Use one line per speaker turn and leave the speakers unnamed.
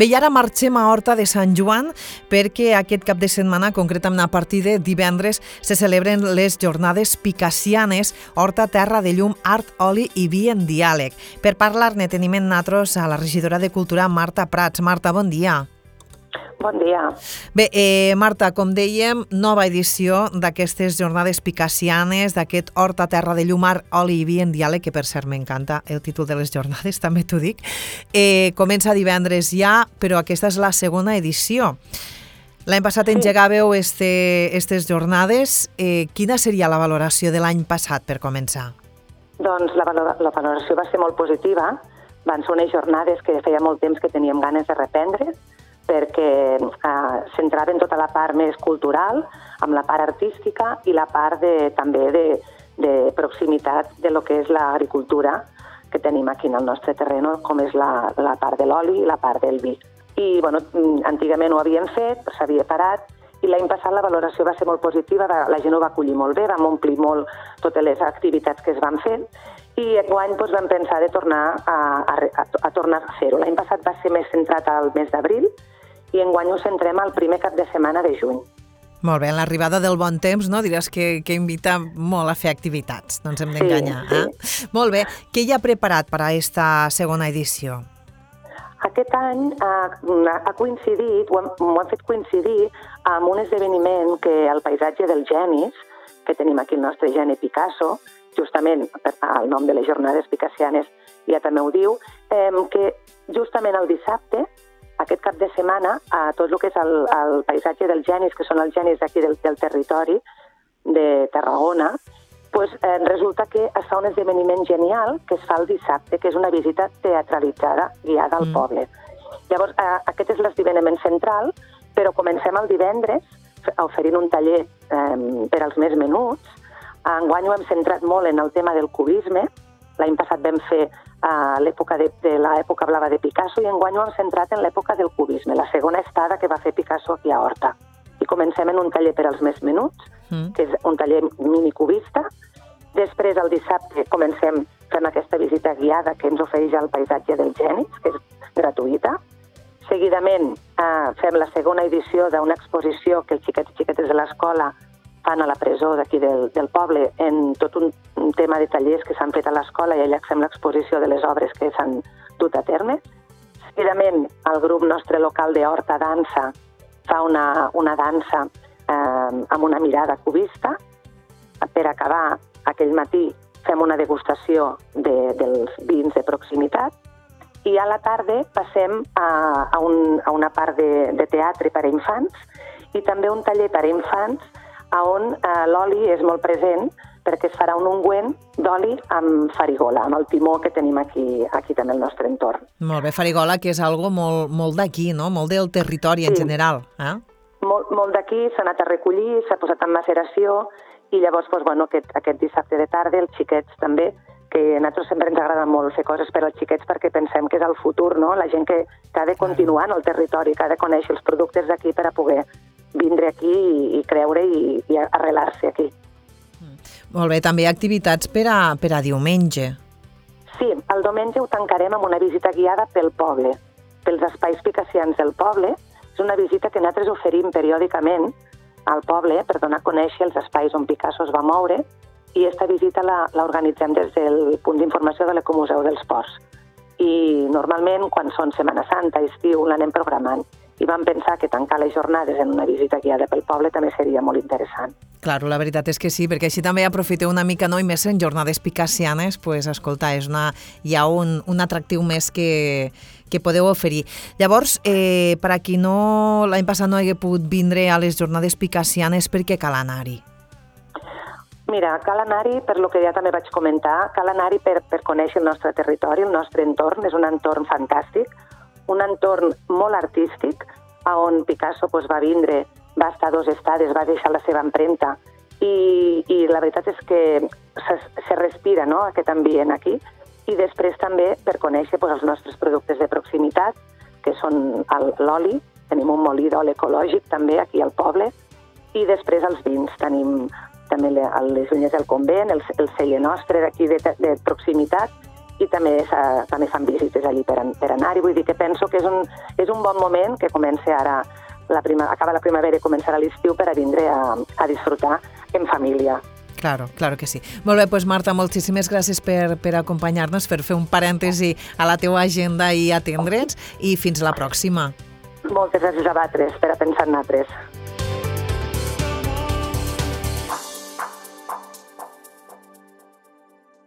Bé, i ara marxem a Horta de Sant Joan perquè aquest cap de setmana, concretament a partir de divendres, se celebren les jornades picassianes Horta Terra de Llum, Art, Oli i Vi en Diàleg. Per parlar-ne tenim en nosaltres a la regidora de Cultura, Marta Prats. Marta, bon dia.
Bon dia.
Bé, Marta, com dèiem, nova edició d'aquestes jornades picassianes, d'aquest Horta Terra de Llum, Art, Oli i Vi en Diàleg, que per cert m'encanta el títol de les jornades, també t'ho dic. Comença divendres ja, però aquesta és la segona edició. L'any passat engegàveu aquestes jornades. Quina seria la valoració de l'any passat, per començar?
Doncs la valoració va ser molt positiva. Van ser unes jornades que feia molt temps que teníem ganes de reprendre, perquè centraven tota la part més cultural, amb la part artística i la part també de proximitat de lo que és l'agricultura que tenim aquí en el nostre terreno, com és la part de l'oli i la part del vi. I, bueno, antigament ho havíem fet, s'havia parat, i l'any passat la valoració va ser molt positiva, la gent ho va acollir molt bé, vam omplir molt totes les activitats que es van fent, i enguany vam pensar de tornar a tornar a fer-ho. L'any passat va ser més centrat al mes d'abril, i enguany ho centrem al primer cap de setmana de juny.
Molt bé, en l'arribada del bon temps, no? Diràs que invita molt a fer activitats, no ens hem d'enganyar.
Sí.
Molt bé, què hi ha preparat per a aquesta segona edició?
Aquest any ha coincidit, ho hem fet coincidir amb un esdeveniment que el paisatge dels genis, que tenim aquí el nostre geni Picasso, justament el nom de les jornades picassianes ja també ho diu, que justament el dissabte, aquest cap de setmana, a tot el que és el paisatge dels genis, que són els genis d'aquí del territori de Tarragona, resulta que es fa un esdeveniment genial que es fa el dissabte, que és una visita teatralitzada guiada al poble. Llavors, aquest és l'esdeveniment central, però comencem el divendres oferint un taller per als més menuts. Enguany ho hem centrat molt en el tema del cubisme. L'any passat vam fer l'època de l'època blava de Picasso i enguany ho hem centrat en l'època del cubisme, la segona estada que va fer Picasso aquí a Horta. I comencem en un taller per als més menuts, que és un taller minicubista. Després, el dissabte, fem aquesta visita guiada que ens ofereix el paisatge dels genis, que és gratuïta. Seguidament, fem la segona edició d'una exposició que els xiquets i xiquetes de l'escola fan a la presó d'aquí del poble en tot un tema de tallers que s'han fet a l'escola i allà fem l'exposició de les obres que s'han dut a terme. Seguidament, el grup nostre local de Horta Dansa fa una dansa amb una mirada cubista. Per acabar, aquell matí fem una degustació dels vins de proximitat i a la tarda passem a una part de teatre per a infants i també un taller per a infants on l'oli és molt present perquè es farà un ungüent d'oli amb farigola, amb el timó que tenim aquí també al nostre entorn.
Molt bé, farigola, que és algo molt d'aquí, no? Molt del territori en general.
Molt d'aquí, s'ha anat a recollir, s'ha posat en maceració i llavors aquest dissabte de tarda els xiquets també, que a nosaltres sempre ens agrada molt fer coses per als xiquets perquè pensem que és el futur, no? La gent que ha de continuar en el territori, que ha de conèixer els productes d'aquí per a poder vindre aquí i creure i arrelar-se aquí.
Molt bé, també activitats per a diumenge.
Sí, el diumenge ho tancarem amb una visita guiada pel poble, pels espais picassians del poble. És una visita que nosaltres oferim periòdicament al poble per donar a conèixer els espais on Picasso es va moure i aquesta visita l'organitzem des del punt d'informació de l'Ecomuseu dels Ports. I normalment, quan són Setmana Santa, estiu, l'anem programant. I vam pensar que tancar les jornades en una visita guiada pel poble també seria molt interessant.
Claro, la veritat és que sí, perquè així també aprofiteu una mica, no? I més en jornades picassianes, escolta, hi ha un atractiu més que podeu oferir. Llavors, per a qui l'any passat no hagués pogut vindre a les jornades picassianes, per què cal anar-hi?
Mira, cal anar-hi, per lo que ja també vaig comentar, cal anar-hi per conèixer el nostre territori, el nostre entorn, és un entorn fantàstic, un entorn molt artístic, on Picasso va vindre, va estar 2 estades, va deixar la seva empremta i la veritat és que se respira, no?, aquest ambient aquí. I després també per conèixer els nostres productes de proximitat, que són l'oli, tenim un molí d'oli ecològic també aquí al poble, i després els vins, tenim també les vinyes del convent, el celler nostre d'aquí de proximitat, i també fan visites allí per anar-hi. Vull dir que penso que és un bon moment que comença ara, acaba la primavera i començarà l'estiu per a vindre a disfrutar en família.
Claro que sí. Molt bé, doncs Marta, moltíssimes gràcies per acompanyar-nos, per fer un parèntesi a la teua agenda i atendre'ns, i fins la pròxima.
Moltes gràcies a vosaltres per a pensar en nosaltres.